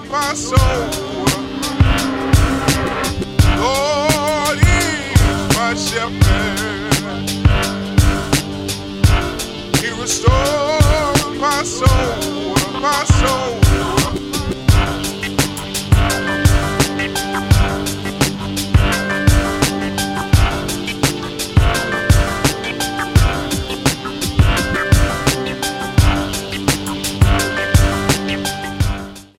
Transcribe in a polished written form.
my soul. Lord is my shepherd. He restored my soul, my soul.